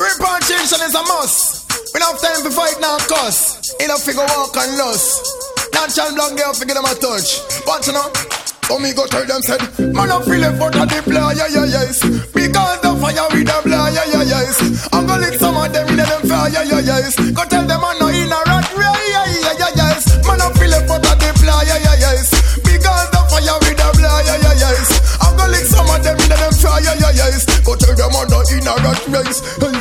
Repatriation is a must. We don't have time to fight now, cuss. Enough figure walk and lust. Natural blonde girl figure them a touch. But you know, me go tell them said, man I feel it for the play, yes. Because the fire with the blare, yes. I'm gonna lick some of them in them fire, yes. Go tell them I'm not in a rat, yes. Man I feel it for the play, yes. Because the fire with the blare, yes. I'm gonna lick some of them in them fire, yes. Go tell them I'm not in a rat race.